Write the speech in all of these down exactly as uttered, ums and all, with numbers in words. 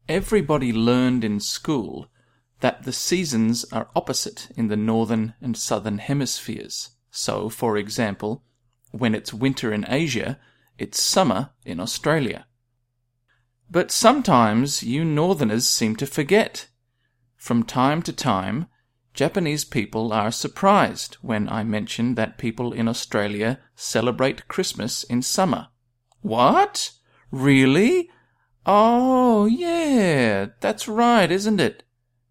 Everybody learned in school that the seasons are opposite in the northern and southern hemispheres. So, for example, when it's winter in Asia, it's summer in Australia. But sometimes you northerners seem to forget. From time to time, Japanese people are surprised when I mention that people in Australia celebrate Christmas in summer. What? Really? Oh, yeah, that's right, isn't it?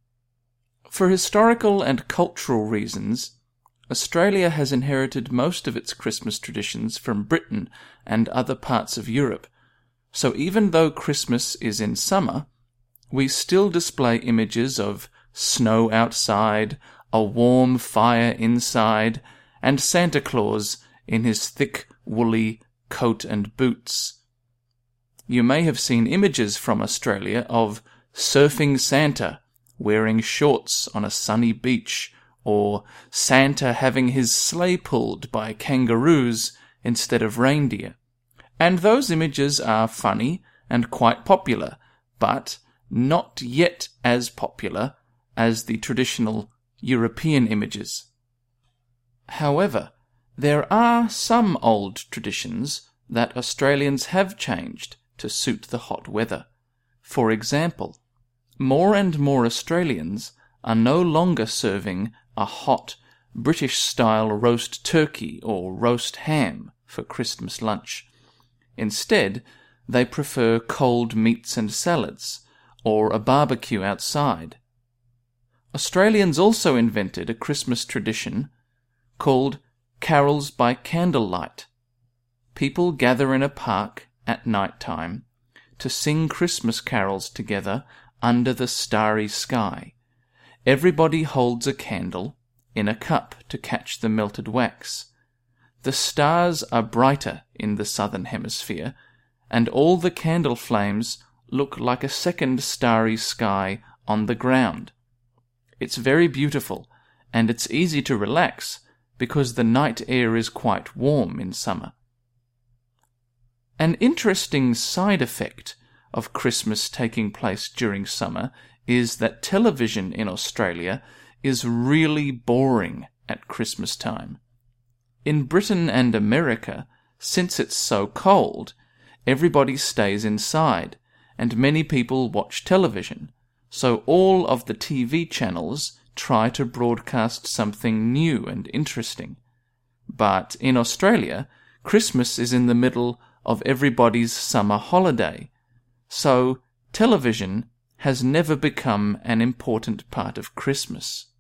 For historical and cultural reasons, Australia has inherited most of its Christmas traditions from Britain and other parts of Europe. So even though Christmas is in summer, we still display images of snow outside, a warm fire inside, and Santa Claus in his thick, woolly coat and boots. You may have seen images from Australia of surfing Santa wearing shorts on a sunny beach, or Santa having his sleigh pulled by kangaroos instead of reindeer. And those images are funny and quite popular, but not yet as popular as the traditional European images. However, there are some old traditions that Australians have changed to suit the hot weather. For example, more and more Australians are no longer serving a hot, British-style roast turkey or roast ham for Christmas lunch. Instead, they prefer cold meats and salads, or a barbecue outside. Australians also invented a Christmas tradition called Carols by Candlelight. People gather in a park at night time to sing Christmas carols together under the starry sky. Everybody holds a candle in a cup to catch the melted wax. The stars are brighter in the southern hemisphere, and all the candle flames look like a second starry sky on the ground. It's very beautiful, and it's easy to relax because the night air is quite warm in summer. An interesting side effect of Christmas taking place during summer is that television in Australia is really boring at Christmas time. In Britain and America, since it's so cold, everybody stays inside, and many people watch television, so all of the T V channels try to broadcast something new and interesting. But in Australia, Christmas is in the middle of everybody's summer holiday, so television has never become an important part of Christmas.